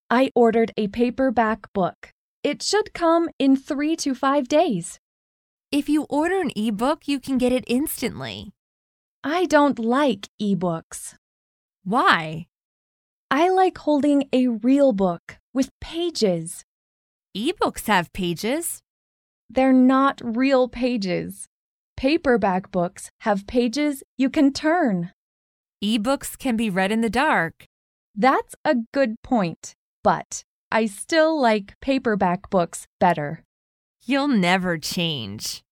I ordered a paperback book. It should come in 3 to 5 days. If you order an ebook, you can get it instantly. I don't like ebooks. Why? I like holding a real book with pages. Ebooks have pages. They're not real pages. Paperback books have pages you can turn. Ebooks can be read in the dark. That's a good point, but I still like paperback books better. You'll never change.